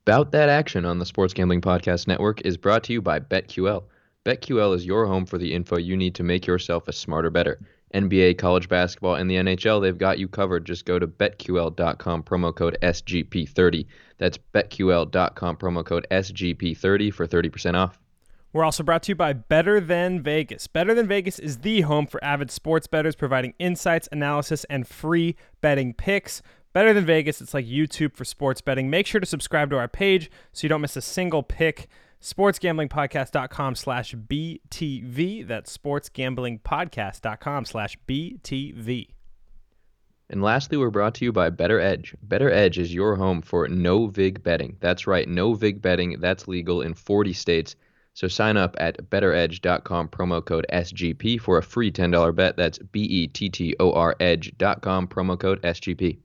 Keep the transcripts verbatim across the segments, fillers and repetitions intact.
Bout That Action on the Sports Gambling Podcast Network is brought to you by BetQL. BetQL is your home for the info you need to make yourself a smarter bettor. N B A, college basketball, and the N H L, they've got you covered. Just go to bet Q L dot com, promo code S G P thirty. That's bet Q L dot com, promo code S G P thirty for thirty percent off. We're also brought to you by Better Than Vegas. Better Than Vegas is the home for avid sports bettors, providing insights, analysis, and free betting picks. Better Than Vegas, it's like YouTube for sports betting. Make sure to subscribe to our page so you don't miss a single pick. sportsgamblingpodcast.com slash BTV. That's sportsgamblingpodcast.com slash BTV. And lastly, we're brought to you by Better Edge. Better Edge is your home for no-vig betting. That's right, no-vig betting. That's legal in forty states. So sign up at better edge dot com, promo code S G P for a free ten dollars bet. That's B E T T O R edge dot com, promo code S G P.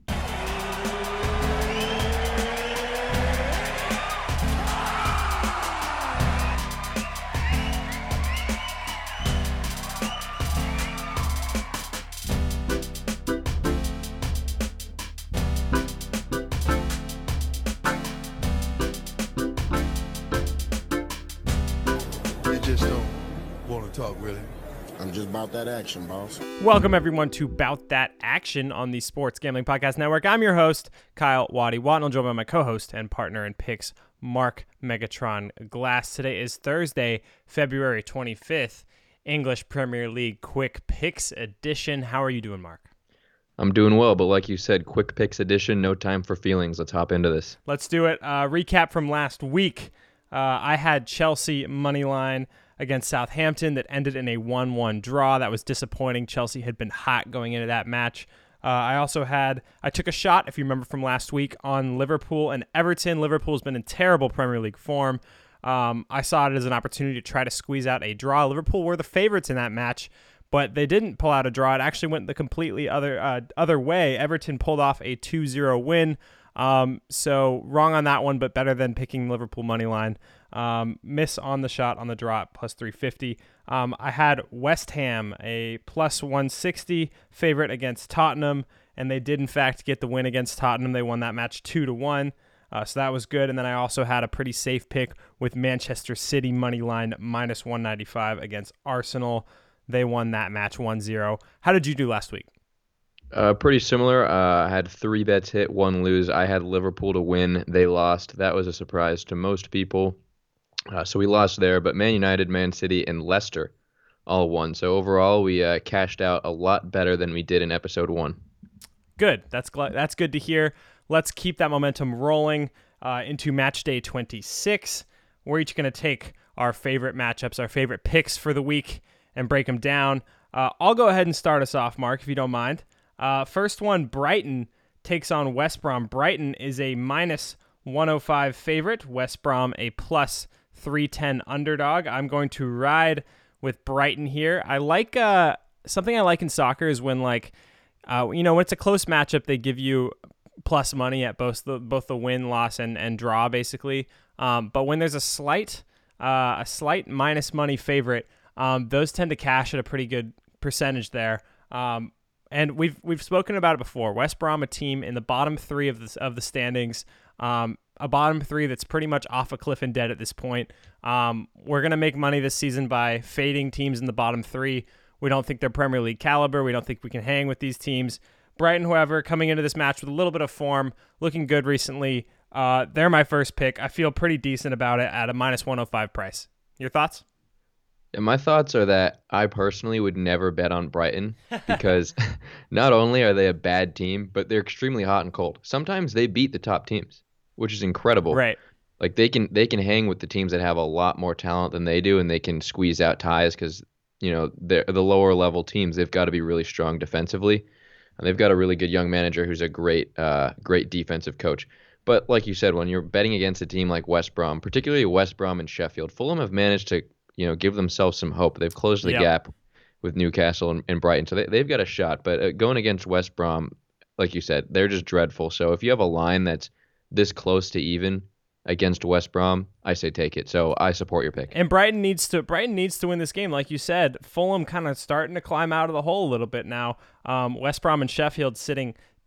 I'm just about that action, boss. Welcome, everyone, to Bout That Action on the Sports Gambling Podcast Network. I'm your host, Kyle Waddy Watt, and I'm joined by my co-host and partner in picks, Mark Megatron Glass. Today is Thursday, February twenty-fifth, English Premier League Quick Picks Edition. How are you doing, Mark? I'm doing well, but like you said, Quick Picks Edition, no time for feelings. Let's hop into this. Let's do it. Uh, recap from last week. Uh, I had Chelsea moneyline against Southampton that ended in a one one draw. That was disappointing. Chelsea had been hot going into that match. Uh, I also had, I took a shot, if you remember from last week, on Liverpool and Everton. Liverpool's been in terrible Premier League form. Um, I saw it as an opportunity to try to squeeze out a draw. Liverpool were the favorites in that match, but they didn't pull out a draw. It actually went the completely other uh, other way. Everton pulled off a two zero win. Um, so wrong on that one, but better than picking Liverpool money line. Um, miss on the shot on the draw at plus three fifty. Um, I had West Ham, a plus one sixty favorite against Tottenham, and they did in fact get the win against Tottenham. They won that match two to one. Uh, so that was good. And then I also had a pretty safe pick with Manchester City money line minus one ninety-five against Arsenal. They won that match one zero. How did you do last week? Uh, pretty similar. Uh, I had three bets hit, one lose. I had Liverpool to win. They lost. That was a surprise to most people. Uh, so we lost there, but Man United, Man City, and Leicester all won. So overall, we uh, cashed out a lot better than we did in episode one. Good. That's gl- that's good to hear. Let's keep that momentum rolling uh, into match day twenty-six. We're each going to take our favorite matchups, our favorite picks for the week, and break them down. Uh, I'll go ahead and start us off, Mark, if you don't mind. Uh, first one, Brighton takes on West Brom. Brighton is a minus one oh five favorite. West Brom a plus three ten underdog. I'm going to ride with Brighton here. I like uh, something I like in soccer is when like uh, you know when it's a close matchup, they give you plus money at both the both the win, loss, and and draw basically. Um, but when there's a slight uh, a slight minus money favorite, um, those tend to cash at a pretty good percentage there. Um, And we've we've spoken about it before. West Brom, a team in the bottom three of the of the standings, um, a bottom three that's pretty much off a cliff and dead at this point. Um, we're gonna make money this season by fading teams in the bottom three. We don't think they're Premier League caliber. We don't think we can hang with these teams. Brighton, however, coming into this match with a little bit of form, looking good recently. Uh, they're my first pick. I feel pretty decent about it at a minus one oh five price. Your thoughts? And my thoughts are that I personally would never bet on Brighton because not only are they a bad team, but they're extremely hot and cold. Sometimes they beat the top teams, which is incredible. Right. Like they can they can hang with the teams that have a lot more talent than they do, and they can squeeze out ties because, you know, they're the lower level teams. They've got to be really strong defensively, and they've got a really good young manager who's a great uh, great defensive coach. But like you said, when you're betting against a team like West Brom, particularly West Brom and Sheffield, Fulham have managed to you know, give themselves some hope. They've closed the yep. gap with Newcastle and, and Brighton, so they, they've got a shot. But uh, going against West Brom, like you said, they're just dreadful. So if you have a line that's this close to even against West Brom, I say take it. So I support your pick. And Brighton needs to Brighton needs to win this game, like you said. Fulham kind of starting to climb out of the hole a little bit now. Um, West Brom and Sheffield sitting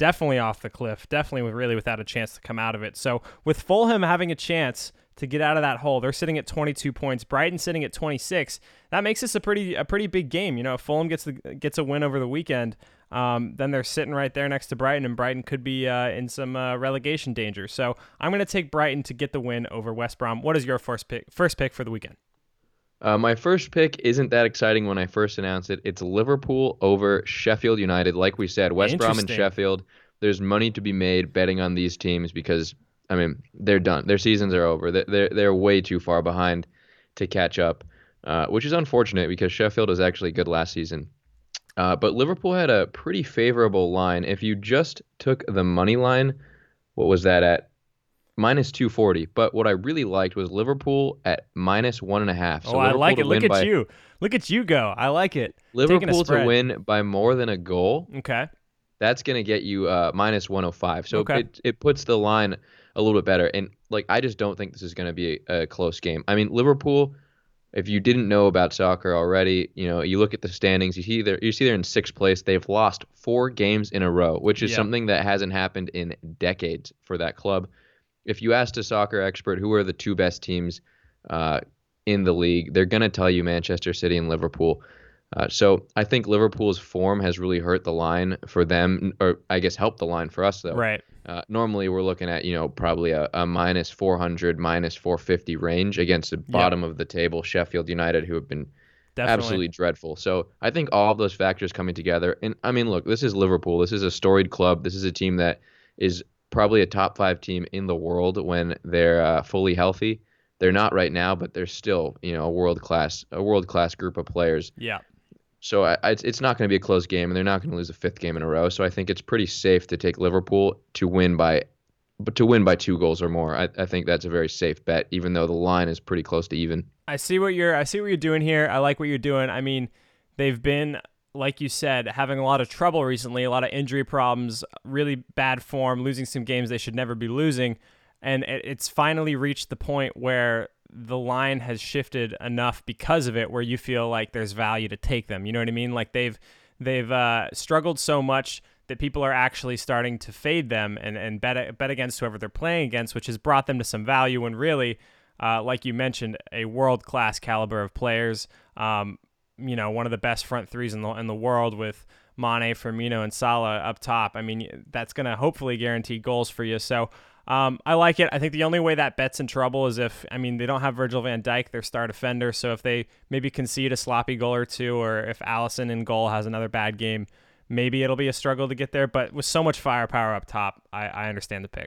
definitely off the cliff, definitely with really without a chance to come out of it. So with Fulham having a chance to get out of that hole, they're sitting at twenty-two points. Brighton sitting at twenty-six. That makes this a pretty a pretty big game. You know, if Fulham gets the, gets a win over the weekend, um, then they're sitting right there next to Brighton, and Brighton could be uh, in some uh, relegation danger. So I'm going to take Brighton to get the win over West Brom. What is your first pick? First pick for the weekend? Uh, my first pick isn't that exciting when I first announced it. It's Liverpool over Sheffield United. Like we said, West Brom and Sheffield, there's money to be made betting on these teams because, I mean, they're done. Their seasons are over. They're, they're way too far behind to catch up, uh, which is unfortunate because Sheffield was actually good last season. Uh, but Liverpool had a pretty favorable line. If you just took the money line, what was that at? Minus two forty, but what I really liked was Liverpool at minus one and a half. So oh, I like it. Look at by, you. Look at you go. I like it. Liverpool to win by more than a goal. Okay. That's going to get you uh, minus one oh five. So okay. it, it puts the line a little bit better. And like I just don't think this is going to be a, a close game. I mean, Liverpool, if you didn't know about soccer already, you know, you look at the standings, you see they're, you see they're in sixth place. They've lost four games in a row, which is yeah. something that hasn't happened in decades for that club. If you asked a soccer expert who are the two best teams uh, in the league, they're going to tell you Manchester City and Liverpool. Uh, so I think Liverpool's form has really hurt the line for them, or I guess helped the line for us, though. Right. Uh, normally we're looking at, you know, probably a, a minus four hundred, minus four fifty range against the bottom yep. of the table Sheffield United, who have been Definitely. absolutely dreadful. So I think all of those factors coming together. And I mean, look, this is Liverpool. This is a storied club. This is a team that is probably a top five team in the world when they're uh, fully healthy. They're not right now, but they're still, you know, a world class, a world class group of players. Yeah. So I, I, it's not going to be a close game, and they're not going to lose a fifth game in a row. So I think it's pretty safe to take Liverpool to win by, but to win by two goals or more. I, I think that's a very safe bet, even though the line is pretty close to even. I see what you're, I see what you're doing here. I like what you're doing. I mean, they've been, like you said, having a lot of trouble recently, a lot of injury problems, really bad form, losing some games they should never be losing. And it's finally reached the point where the line has shifted enough because of it where you feel like there's value to take them. You know what I mean? Like they've they've uh, struggled so much that people are actually starting to fade them and, and bet, bet against whoever they're playing against, which has brought them to some value when really, uh, like you mentioned, a world-class caliber of players. Um, you know, one of the best front threes in the in the world with Mane, Firmino, and Salah up top. I mean, that's going to hopefully guarantee goals for you. So um, I like it. I think the only way that bet's in trouble is if, I mean, they don't have Virgil van Dijk, their star defender. So if they maybe concede a sloppy goal or two, or if Alisson in goal has another bad game, maybe it'll be a struggle to get there. But with so much firepower up top, I, I understand the pick.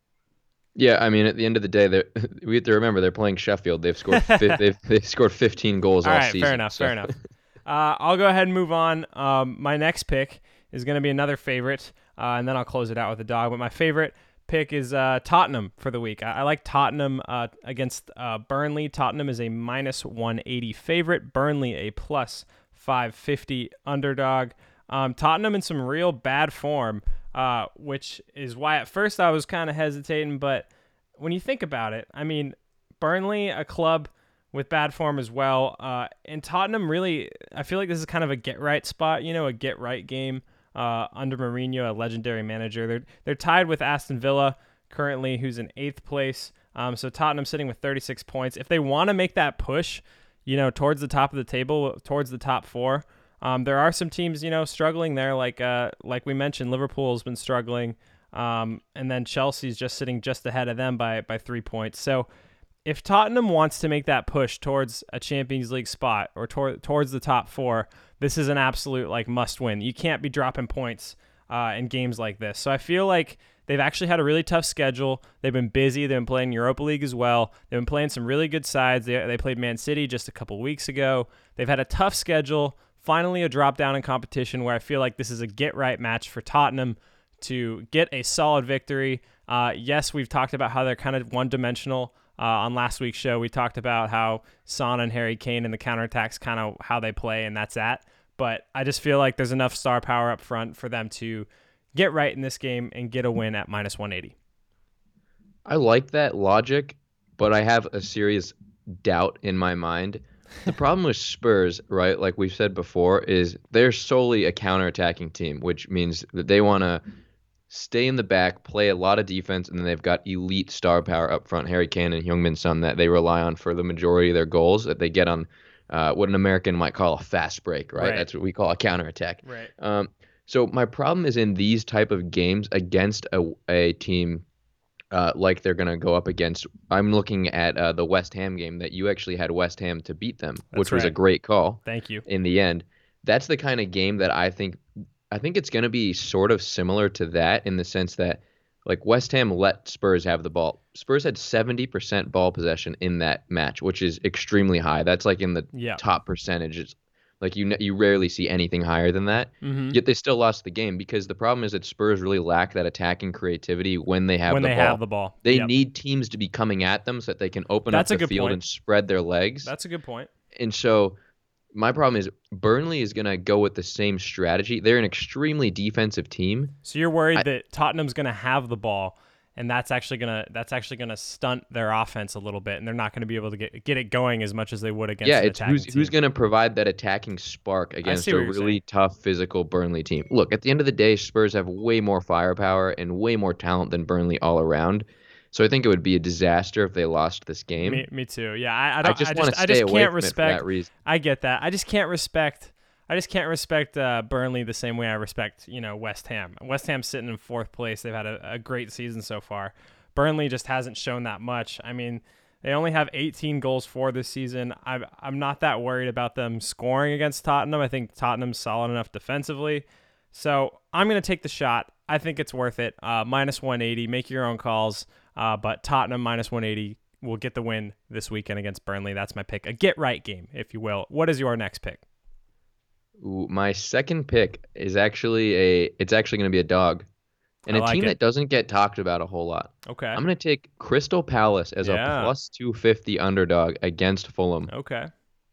Yeah, I mean, at the end of the day, we have to remember they're playing Sheffield. They've scored fi- they've, they've scored fifteen goals all, all right, season. Fair enough, so. fair enough. Uh, I'll go ahead and move on. Um, my next pick is going to be another favorite, uh, and then I'll close it out with a dog. But my favorite pick is uh, Tottenham for the week. I, I like Tottenham uh, against uh, Burnley. Tottenham is a minus one eighty favorite. Burnley a plus five fifty underdog. Um, Tottenham in some real bad form. Uh, which is why at first I was kind of hesitating, but when you think about it, I mean, Burnley, a club with bad form as well, uh, and Tottenham really, I feel like this is kind of a get-right spot, you know, a get-right game uh, under Mourinho, a legendary manager. They're they're tied with Aston Villa currently, who's in eighth place, um, so Tottenham sitting with thirty-six points. If they want to make that push, you know, towards the top of the table, towards the top four, Um, there are some teams, you know, struggling there, like uh, like we mentioned, Liverpool's been struggling, um, and then Chelsea's just sitting just ahead of them by by three points. So if Tottenham wants to make that push towards a Champions League spot or tor- towards the top four, this is an absolute like must win. You can't be dropping points uh, in games like this. So I feel like they've actually had a really tough schedule. They've been busy. They've been playing Europa League as well. They've been playing some really good sides. They they played Man City just a couple weeks ago. They've had a tough schedule. Finally, a drop down in competition where I feel like this is a get-right match for Tottenham to get a solid victory. Uh, yes, we've talked about how they're kind of one-dimensional. Uh, on last week's show, we talked about how Son and Harry Kane and the counterattacks kind of how they play, and that's that. But I just feel like there's enough star power up front for them to get right in this game and get a win at minus one eighty. I like that logic, but I have a serious doubt in my mind. The problem with Spurs, right, like we've said before, is they're solely a counterattacking team, which means that they want to stay in the back, play a lot of defense, and then they've got elite star power up front, Harry Kane and Heung-min Son, that they rely on for the majority of their goals that they get on uh, what an American might call a fast break, right? Right. That's what we call a counterattack. Right. Um, so my problem is in these type of games against a, a team uh, like they're going to go up against. I'm looking at uh, the West Ham game that you actually had West Ham to beat them, That's which was a right. great call. Thank you. In the end. That's the kind of game that I think I think it's going to be sort of similar to that in the sense that like West Ham let Spurs have the ball. Spurs had seventy percent ball possession in that match, which is extremely high. That's like in the Yeah. top percentages. Like you you rarely see anything higher than that. Mm-hmm. Yet they still lost the game because the problem is that Spurs really lack that attacking creativity when they have When the they ball. have the ball. They Yep. need teams to be coming at them so that they can open That's a up the good field point. and spread their legs. That's a good point. And so my problem is Burnley is going to go with the same strategy. They're an extremely defensive team. So you're worried I- that Tottenham's going to have the ball, and that's actually going to that's actually going to stunt their offense a little bit, and they're not going to be able to get get it going as much as they would against Yeah, an it's attacking who's team. who's going to provide that attacking spark against see a what you're really saying. tough physical Burnley team. Look, at the end of the day, Spurs have way more firepower and way more talent than Burnley all around. So I think it would be a disaster if they lost this game. Me, me too. Yeah, I, I don't. I just I want just, to I stay just away can't from it for respect. that reason. I get that. I just can't respect. I just can't respect uh, Burnley the same way I respect, you know, West Ham. West Ham's sitting in fourth place. They've had a, a great season so far. Burnley just hasn't shown that much. I mean, they only have eighteen goals for this season. I'm I'm not that worried about them scoring against Tottenham. I think Tottenham's solid enough defensively. So I'm going to take the shot. I think it's worth it. Uh, minus one eighty. Make your own calls. Uh, but Tottenham minus one eighty will get the win this weekend against Burnley. That's my pick. A get-right game, if you will. What is your next pick? Ooh, my second pick is actually a. It's actually going to be a dog, and I a like team it. that doesn't get talked about a whole lot. Okay. I'm going to take Crystal Palace as Yeah. a plus two fifty underdog against Fulham. Okay.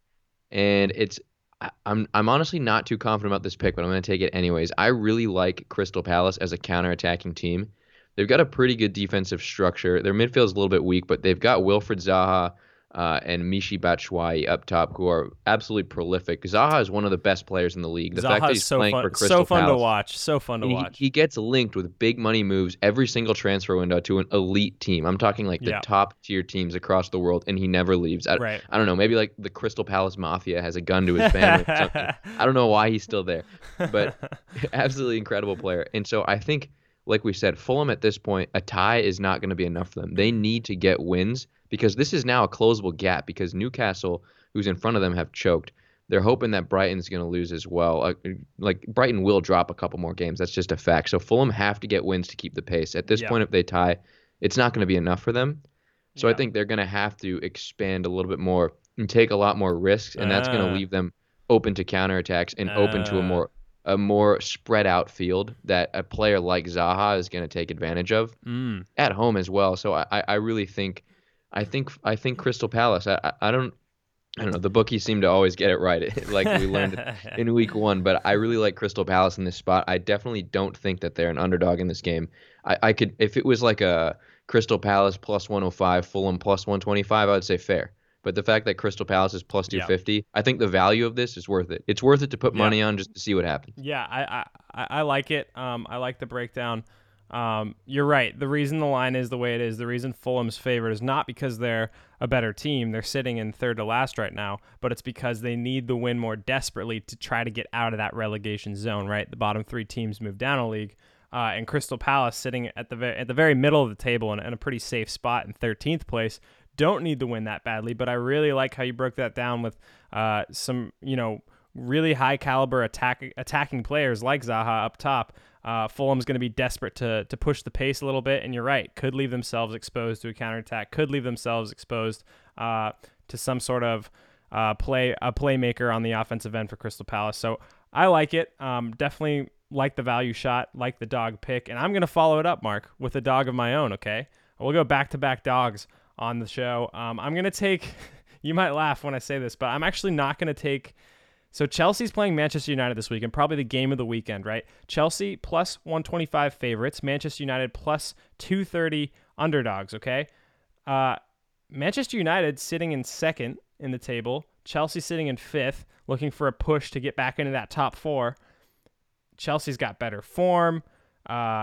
And it's I- I'm I'm honestly not too confident about this pick, but I'm going to take it anyways. I really like Crystal Palace as a counterattacking team. They've got a pretty good defensive structure. Their midfield is a little bit weak, but they've got Wilfred Zaha uh, and Michy Batshuayi up top, who are absolutely prolific. Zaha is one of the best players in the league. The fact that Zaha's he's so playing fun. for Crystal So fun Palace, to watch. So fun to he, watch. he gets linked with big money moves every single transfer window to an elite team. I'm talking like the Yeah. top tier teams across the world, and he never leaves. I, Right. I don't know. Maybe like the Crystal Palace Mafia has a gun to his family or something. I don't know why he's still there, but absolutely incredible player. And so I think, like we said, Fulham at this point, a tie is not going to be enough for them. They need to get wins because this is now a closable gap because Newcastle, who's in front of them, have choked. They're hoping that Brighton's going to lose as well. Uh, like Brighton will drop a couple more games. That's just a fact. So Fulham have to get wins to keep the pace. At this Yeah. point, if they tie, it's not going to be enough for them. So Yeah. I think they're going to have to expand a little bit more and take a lot more risks, and that's going Ah. to leave them open to counterattacks and open to a Ah. more a more spread out field that a player like Zaha is going to take advantage of Mm. at home as well. So I, I really think, I think, I think Crystal Palace. I, I- I don't, I don't know. The bookies seem to always get it right, like we learned in week one. But I really like Crystal Palace in this spot. I definitely don't think that they're an underdog in this game. I, I could, if it was like a Crystal Palace plus one oh five, Fulham plus one twenty-five, I would say fair. But the fact that Crystal Palace is plus Yeah. two fifty, I think the value of this is worth it. It's worth it to put Yeah. money on just to see what happens. Yeah, I, I, I I like it. Um, I like the breakdown. Um, you're right. The reason the line is the way it is, the reason Fulham's favored is not because they're a better team. They're sitting in third to last right now, but it's because they need the win more desperately to try to get out of that relegation zone, right? The bottom three teams move down a league. Uh, and Crystal Palace sitting at the ve- at the very middle of the table in, in a pretty safe spot in thirteenth place. Don't need the win that badly, but I really like how you broke that down with uh, some, you know, really high caliber attack attacking players like Zaha up top. Uh, Fulham's going to be desperate to to push the pace a little bit, and you're right, could leave themselves exposed to a counterattack, could leave themselves exposed uh, to some sort of uh, play a playmaker on the offensive end for Crystal Palace. So I like it. Um, definitely like the value shot, like the dog pick, and I'm going to follow it up, Mark, with a dog of my own. Okay, we'll go back to back dogs on the show. Um, I'm going to take. You might laugh when I say this, but I'm actually not going to take. So Chelsea's playing Manchester United this weekend, probably the game of the weekend, right? Chelsea plus one twenty-five favorites, Manchester United plus two thirty underdogs, okay? Uh, Manchester United sitting in second in the table, Chelsea sitting in fifth, looking for a push to get back into that top four. Chelsea's got better form. Uh,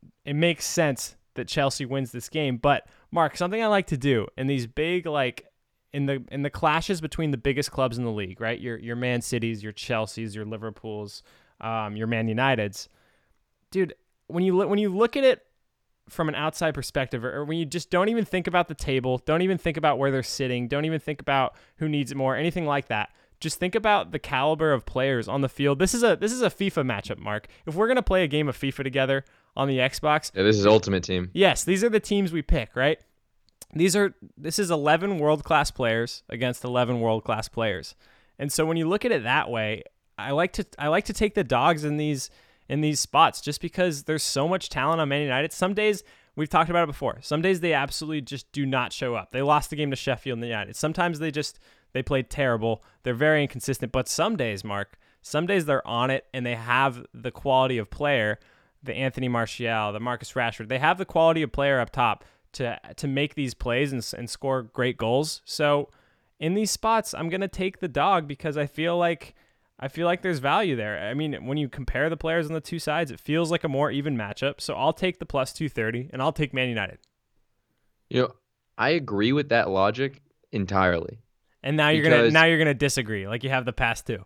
it makes sense that Chelsea wins this game. But Mark, something I like to do in these big, like in the in the clashes between the biggest clubs in the league, right? Your your Man Cities, your Chelseas, your Liverpools, um, your Man Uniteds, dude. When you look when you look at it from an outside perspective, or when you just don't even think about the table, don't even think about where they're sitting, don't even think about who needs it more, anything like that. Just think about the caliber of players on the field. This is a this is a FIFA matchup, Mark. If we're gonna play a game of FIFA together on the Xbox, Yeah, this is Ultimate Team. yes, these are the teams we pick, right? These are this is eleven world-class players against eleven world-class players. And so when you look at it that way, I like to I like to take the dogs in these in these spots just because there's so much talent on Man United. Some days, we've talked about it before, some days they absolutely just do not show up. They lost the game to Sheffield United. Sometimes they just they played terrible. They're very inconsistent. But some days, Mark, some days they're on it and they have the quality of player, the Anthony Martial, the Marcus Rashford. They have the quality of player up top to to make these plays and, and score great goals. So in these spots, I'm going to take the dog because I feel like I feel like there's value there. I mean, when you compare the players on the two sides, it feels like a more even matchup. So I'll take the plus two thirty, and I'll take Man United. You know, I agree with that logic entirely. And now you're gonna Because- now you're gonna disagree, like you have the past two.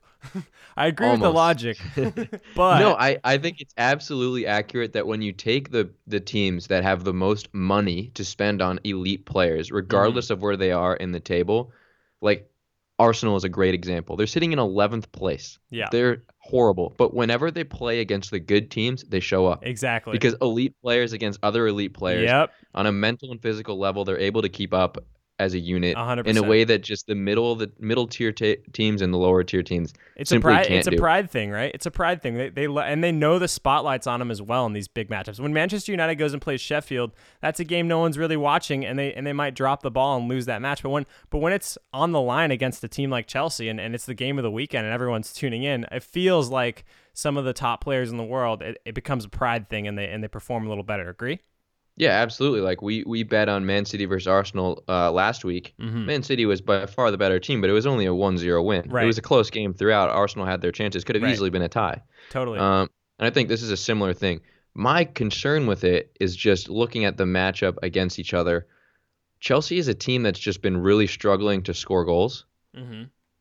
I agree with the Almost. logic, but No, I, I think it's absolutely accurate that when you take the, the teams that have the most money to spend on elite players, regardless Mm-hmm. of where they are in the table, like Arsenal is a great example. They're sitting in eleventh place. Yeah. They're horrible. But whenever they play against the good teams, they show up. exactly Because elite players against other elite players, Yep, on a mental and physical level, they're able to keep up as a unit one hundred in a percent. way that just the middle the middle tier ta teams and the lower tier teams It's a simply pride. can't It's a do. pride thing, right? It's a pride thing. They they lo- and they know the spotlight's on them as well in these big matchups. When Manchester United goes and plays Sheffield, that's a game no one's really watching, and they and they might drop the ball and lose that match. But when but when it's on the line against a team like Chelsea, and, and it's the game of the weekend, and everyone's tuning in, it feels like some of the top players in the world. It, it becomes a pride thing, and they and they perform a little better. Agree? Yeah, absolutely. Like we we bet on Man City versus Arsenal uh, last week. Mhm. Man City was by far the better team, but it was only a one zero win. Right. It was a close game throughout. Arsenal had their chances. Could have Right. easily been a tie. Totally. Um, and I think this is a similar thing. My concern with it is just looking at the matchup against each other. Chelsea is a team that's just been really struggling to score goals. hmm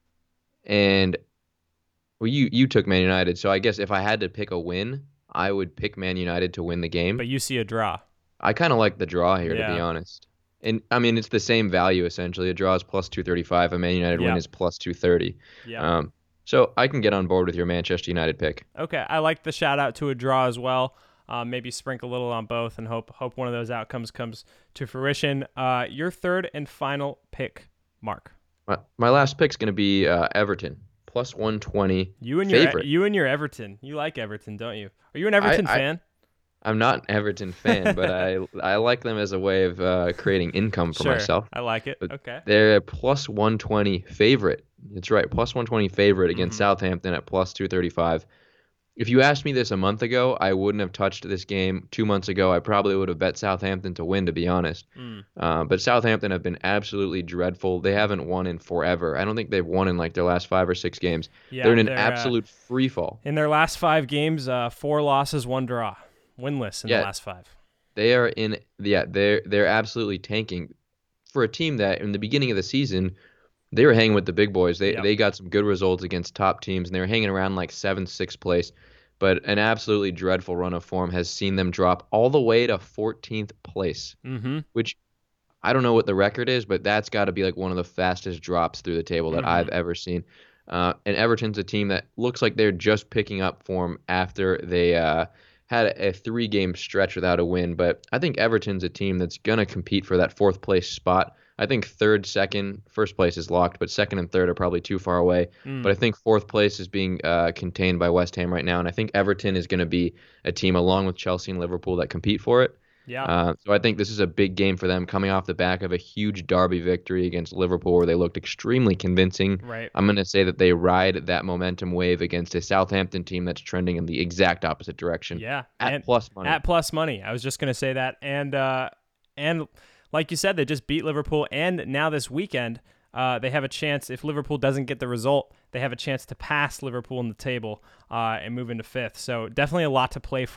And well, you you took Man United, so I guess if I had to pick a win, I would pick Man United to win the game. But you see a draw. I kind of like the draw here, to be Yeah. honest. And I mean, it's the same value essentially. A draw is plus two thirty-five. A Man United Yeah. win is plus two thirty. Yeah. Um, so I can get on board with your Manchester United pick. Okay, I like the shout out to a draw as well. Uh, maybe sprinkle a little on both and hope hope one of those outcomes comes to fruition. Uh, your third and final pick, Mark. My, my last pick's going to be uh, Everton, plus one twenty. You and your Favorite. you and your Everton. You like Everton, don't you? Are you an Everton I- I- fan? I'm not an Everton fan, but I I like them as a way of uh, creating income for Sure, myself. I like it. But Okay. They're a plus one twenty favorite. That's right, plus one twenty favorite against Mhm. Southampton at plus two thirty-five. If you asked me this a month ago, I wouldn't have touched this game. Two months ago, I probably would have bet Southampton to win, to be honest. Mm. Uh, but Southampton have been absolutely dreadful. They haven't won in forever. I don't think they've won in like their last five or six games. Yeah, they're in an they're, uh, absolute free fall. In their last five games, uh, four losses, one draw, winless in Yeah. the last five. They are in yeah, they're they're absolutely tanking for a team that in the beginning of the season they were hanging with the big boys. They Yep. they got some good results against top teams and they were hanging around like seventh, sixth place. But an absolutely dreadful run of form has seen them drop all the way to fourteenth place, Mm-hmm. which I don't know what the record is, but that's got to be like one of the fastest drops through the table that Mhm. I've ever seen. Uh, and Everton's a team that looks like they're just picking up form after they uh, had a three-game stretch without a win. But I think Everton's a team that's going to compete for that fourth place spot. I think third, second, first place is locked, but second and third are probably too far away. Mm. But I think fourth place is being uh, contained by West Ham right now, and I think Everton is going to be a team along with Chelsea and Liverpool that compete for it. Yeah. Uh, so I think this is a big game for them coming off the back of a huge derby victory against Liverpool where they looked extremely convincing. right. I'm going to say that they ride that momentum wave against a Southampton team that's trending in the exact opposite direction Yeah. at and, plus money. At plus money. I was just going to say that. And uh, and like you said, they just beat Liverpool. And now this weekend, uh, they have a chance. If Liverpool doesn't get the result, they have a chance to pass Liverpool in the table uh, and move into fifth. So definitely a lot to play for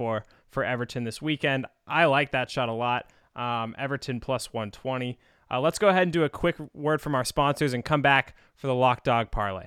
for Everton this weekend. I like that shot a lot. Um, Everton plus one twenty. Uh, let's go ahead and do a quick word from our sponsors and come back for the Lock Dog Parlay.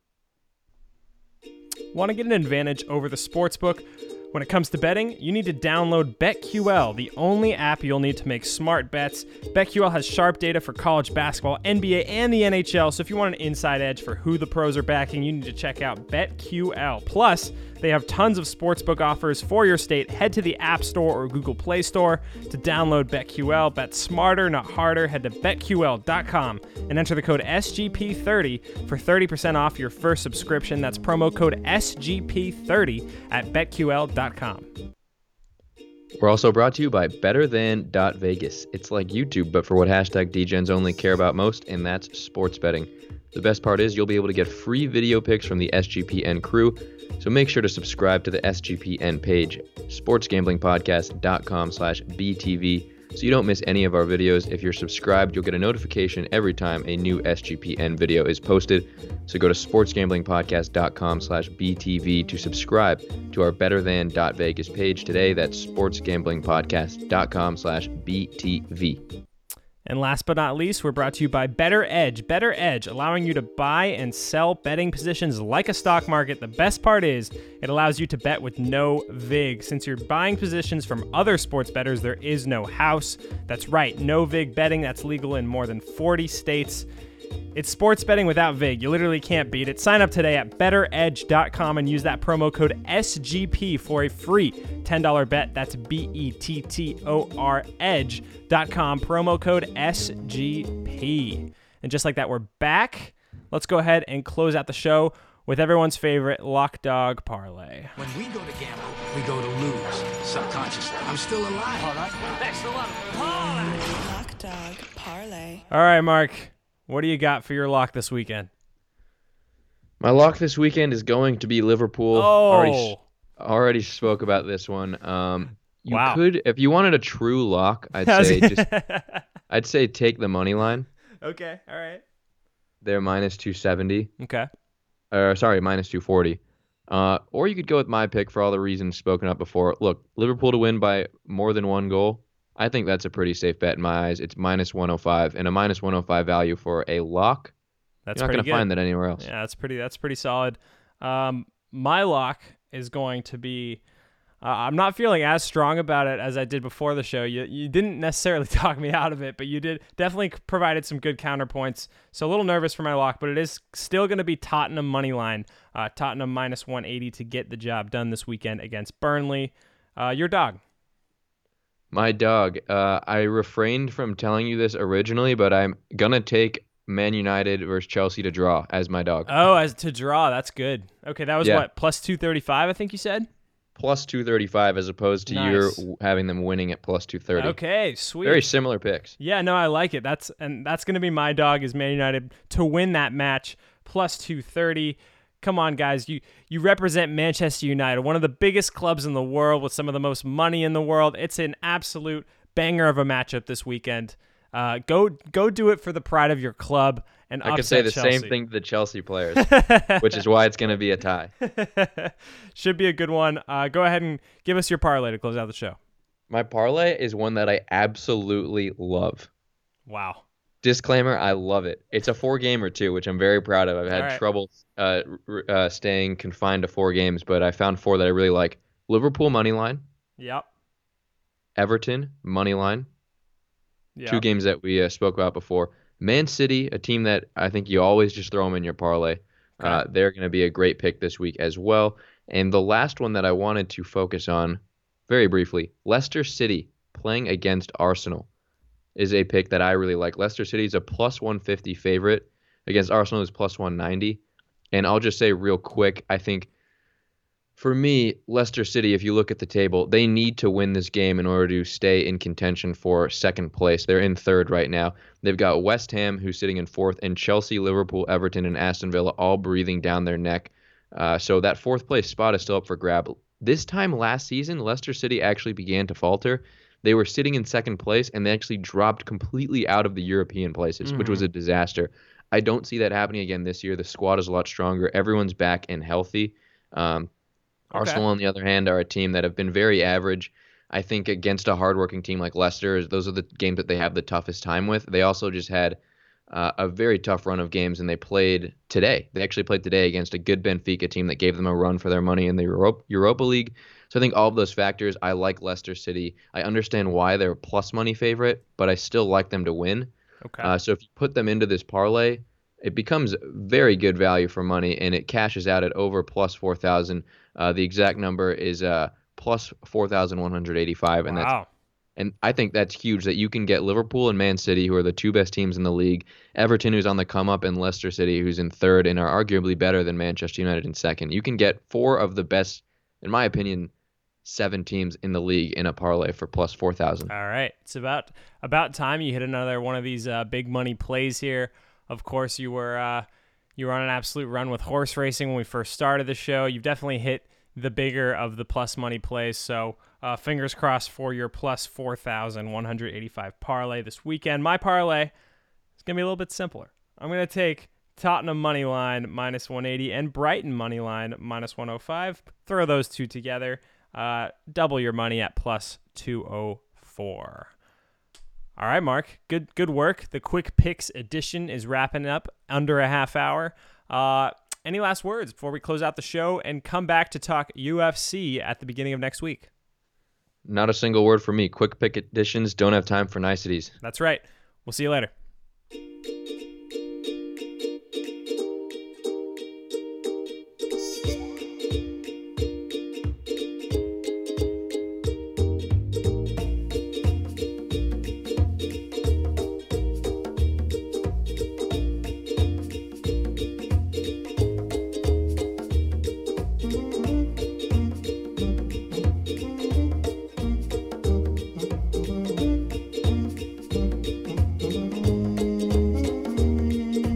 Want to get an advantage over the sportsbook? When it comes to betting, you need to download BetQL, the only app you'll need to make smart bets. BetQL has sharp data for college basketball, N B A, and the N H L, so if you want an inside edge for who the pros are backing, you need to check out BetQL. Plus, they have tons of sportsbook offers for your state. Head to the App Store or Google Play Store to download BetQL. Bet smarter, not harder. Head to bet Q L dot com and enter the code S G P thirty for thirty percent off your first subscription. That's promo code S G P thirty at bet Q L dot com. We're also brought to you by better than dot vegas. It's like YouTube, but for what hashtag D-Gens only care about most, and that's sports betting. The best part is you'll be able to get free video picks from the S G P N crew, so make sure to subscribe to the S G P N page, sportsgamblingpodcast.com slash BTV, so you don't miss any of our videos. If you're subscribed, you'll get a notification every time a new S G P N video is posted. So go to sportsgamblingpodcast.com slash BTV to subscribe to our better than dot vegas page today. That's sportsgamblingpodcast.com slash BTV. And last but not least, we're brought to you by Better Edge. Better Edge, allowing you to buy and sell betting positions like a stock market. The best part is it allows you to bet with no vig. Since you're buying positions from other sports bettors, there is no house. That's right, no vig betting. That's legal in more than forty states. It's sports betting without vig. You literally can't beat it. Sign up today at better edge dot com and use that promo code S G P for a free ten dollars bet. That's B E T T O R edge dot com, promo code S G P. And just like that, we're back. Let's go ahead and close out the show with everyone's favorite Lock Dog Parlay. When we go to gamble, we go to lose subconsciously. I'm still alive. All right. Thanks a lot. Parlay. Lock Dog Parlay. All right, Mark. What do you got for your lock this weekend? My lock this weekend is going to be Liverpool. Oh. Already, already spoke about this one. Um, you Wow. could, if you wanted a true lock, I'd say just, I'd say take the money line. Okay, all right. They're minus two seventy. Okay. Or sorry, minus two forty. Uh, or you could go with my pick for all the reasons spoken up before. Look, Liverpool to win by more than one goal. I think that's a pretty safe bet in my eyes. It's minus one oh five, and a minus one oh five value for a lock. That's You're not pretty going to good. find that anywhere else. Yeah, that's pretty. That's pretty solid. Um, my lock is going to be. Uh, I'm not feeling as strong about it as I did before the show. You you didn't necessarily talk me out of it, but you did definitely provided some good counterpoints. So a little nervous for my lock, but it is still going to be Tottenham money line. Uh, Tottenham minus one eighty to get the job done this weekend against Burnley. Uh, your dog. My dog. Uh, I refrained from telling you this originally, but I'm gonna take Man United versus Chelsea to draw as my dog. Oh, as to draw, that's good. Okay, that was Yeah. what, plus two thirty-five, I think you said? Plus two thirty-five as opposed to Nice. your w- having them winning at plus two thirty. Okay, sweet. Very similar picks. Yeah, no, I like it. That's and that's going to be my dog is Man United to win that match plus two thirty. Come on, guys. You you represent Manchester United, one of the biggest clubs in the world with some of the most money in the world. It's an absolute banger of a matchup this weekend. Uh, go go do it for the pride of your club and I could upset say the Chelsea. same thing to the Chelsea players, which is why it's going to be a tie. Should be a good one. Uh, go ahead and give us your parlay to close out the show. My parlay is one that I absolutely love. Wow. Disclaimer, I love it. It's a four-gamer, too, which I'm very proud of. I've had All right. trouble uh, r- uh, staying confined to four games, but I found four that I really like. Liverpool money line, Yep. Everton money line, Yep. two games that we uh, spoke about before. Man City, a team that I think you always just throw them in your parlay. Uh, they're going to be a great pick this week as well. And the last one that I wanted to focus on very briefly, Leicester City playing against Arsenal is a pick that I really like. Leicester City is a plus one fifty favorite against Arsenal is plus one ninety. And I'll just say real quick, I think for me, Leicester City, if you look at the table, they need to win this game in order to stay in contention for second place. They're in third right now. They've got West Ham, who's sitting in fourth, and Chelsea, Liverpool, Everton, and Aston Villa all breathing down their neck. Uh, so that fourth place spot is still up for grab. This time last season, Leicester City actually began to falter. They were sitting in second place, and they actually dropped completely out of the European places, mm-hmm. which was a disaster. I don't see that happening again this year. The squad is a lot stronger. Everyone's back and healthy. Um, Arsenal, on the other hand, are a team that have been very average. I think against a hardworking team like Leicester, those are the games that they have the toughest time with. They also just had uh, a very tough run of games, and they played today. They actually played today against a good Benfica team that gave them a run for their money in the Europa, Europa League. So I think all of those factors, I like Leicester City. I understand why they're a plus money favorite, but I still like them to win. Okay. Uh, so if you put them into this parlay, it becomes very good value for money, and it cashes out at over plus four thousand. Uh, the exact number is uh, plus four thousand one hundred eighty-five, and that's Wow. and I think that's huge that you can get Liverpool and Man City, who are the two best teams in the league, Everton, who's on the come up, and Leicester City, who's in third and are arguably better than Manchester United in second. You can get four of the best, in my opinion, seven teams in the league in a parlay for plus four thousand. All right. It's about about time you hit another one of these uh, big money plays here. Of course, you were uh, you were on an absolute run with horse racing when we first started the show. You've definitely hit the bigger of the plus money plays. So uh, fingers crossed for your plus four thousand one hundred eighty-five parlay this weekend. My parlay is going to be a little bit simpler. I'm going to take Tottenham money line minus one eighty and Brighton money line minus one oh five. Throw those two together. Uh, double your money at plus two oh four. All right, Mark. Good good work. The Quick Picks edition is wrapping up under a half hour. Uh, any last words before we close out the show and come back to talk U F C at the beginning of next week? Not a single word for me. Quick pick editions don't have time for niceties. That's right. We'll see you later.